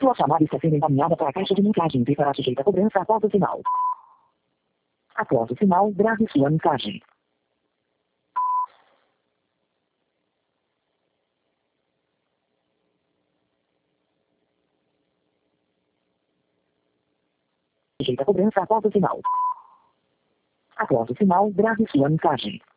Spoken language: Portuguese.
Sua chamada está sendo encaminhada para a caixa de mensagens e será sujeita a cobrança após o sinal. Após o sinal, grave sua mensagem. Sujeita a cobrança após o sinal. Após o sinal, grave sua mensagem.